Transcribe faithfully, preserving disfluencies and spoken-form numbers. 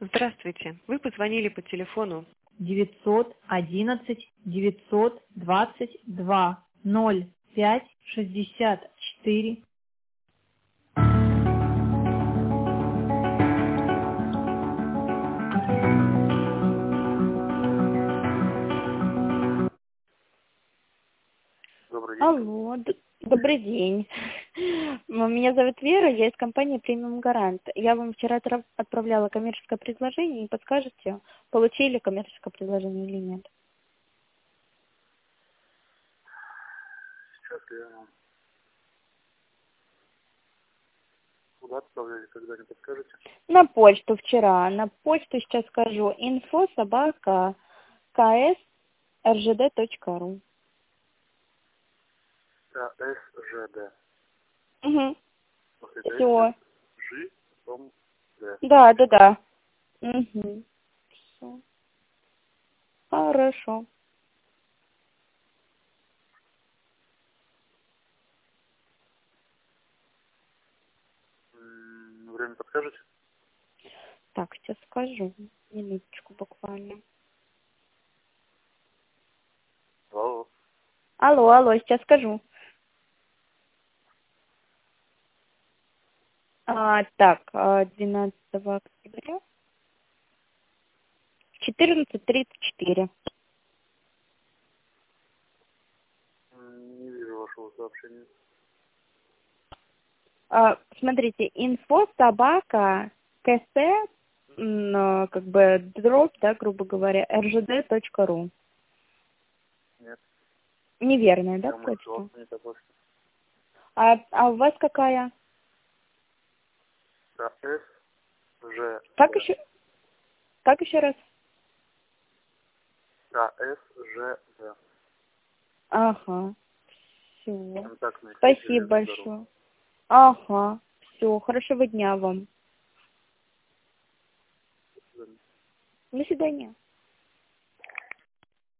Здравствуйте. Вы позвонили по телефону девятьсот одиннадцать девятьсот двадцать два ноль пять шестьдесят четыре. Добрый день. Алло, д- добрый день. М, Меня зовут Вера, я из компании Премиум Гарант. Я вам вчера отра- отправляла коммерческое предложение, не подскажете, получили коммерческое предложение или нет? Сейчас я куда отправляли, когда не подскажете? На почту вчера, на почту сейчас скажу, инфо собака кс ржд точка ру. КСЖД. Угу. После этого Все. Ж, потом Д. Да, да, да. Угу. Все. Хорошо. М, Время подскажете? Так, сейчас скажу. Минуточку буквально. Алло. Алло, алло, сейчас скажу. А, так, а, двенадцатого октября в четырнадцать тридцать четыре. М, Не вижу вашего сообщения. А, смотрите, инфо собака кс, м, а, как бы дробь, да, грубо говоря, ржд точка ру. Нет. Неверная, да, Я может, у почта? вас не такой. А, а у вас какая? КСЖД. Как еще? Как еще раз? КСЖД. Ага, все. Контактный. Спасибо большое. Ага, все, хорошего дня вам. До свидания. До свидания.